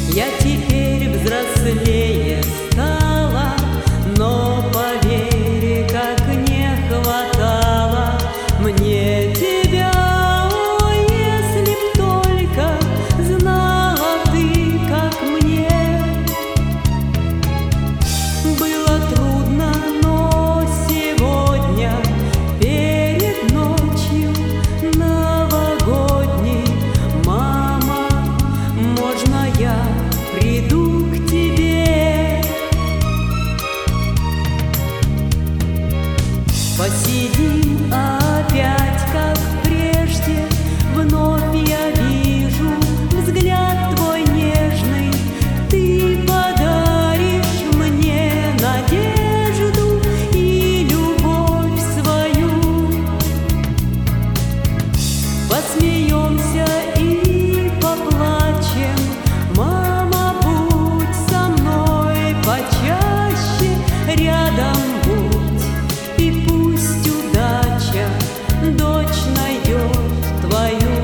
Я теперь взрослее стала, но поверь, как не хватало мне тебя. О, если б только знала ты, как мне было трудно, но сегодня перед ночью новогодней, мама, можно я приду к тебе? Посидим опять, как прежде, вновь я вижу взгляд твой нежный. Ты подаришь мне надежду и любовь свою. Посмеемся и поплачем, мама, будь со мной почаще, рядом будь, и пусть удача дочь найдет твою.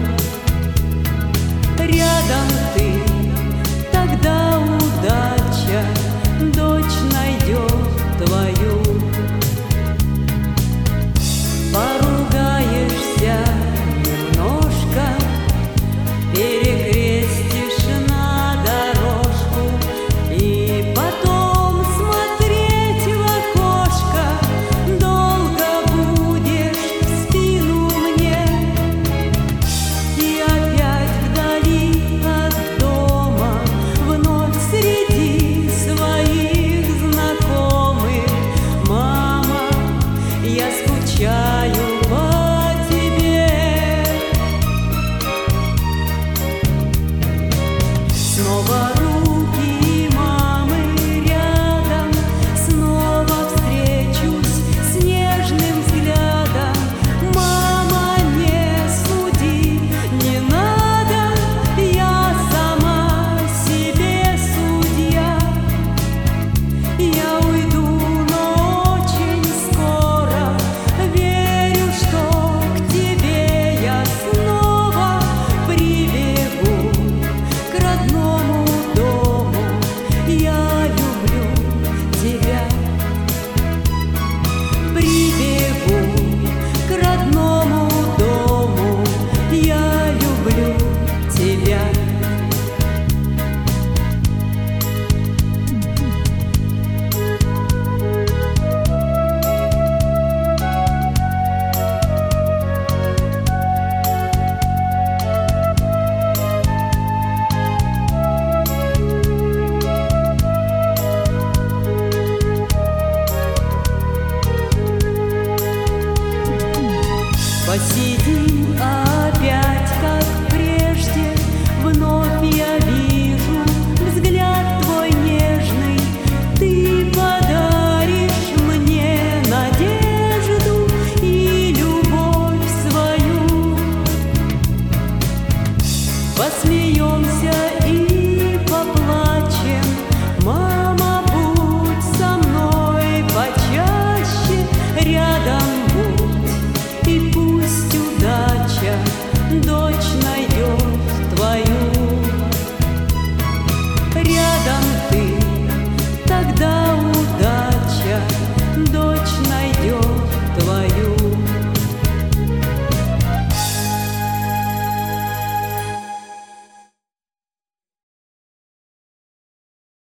Рядом ты, тогда удача дочь найдет твою. Поругаешься немножко, перекрестишь на дорожку, и потом смотреть в окошко долго будешь в спину мне. И опять вдали от дома, вновь среди своих знакомых, мама, я скучаю по тебе. Снова руки мамы рядом, снова встречусь с нежным взглядом. Мама, не суди, не надо, я сама себе судья. Я уйду, но очень скоро, верю, что к тебе я снова прибегу, к родному дому. Я люблю тебя. Прибегу к родному дому. Я люблю тебя. Посидим опять, как прежде, вновь я вижу взгляд твой нежный. Ты подаришь мне надежду и любовь свою. Посмеемся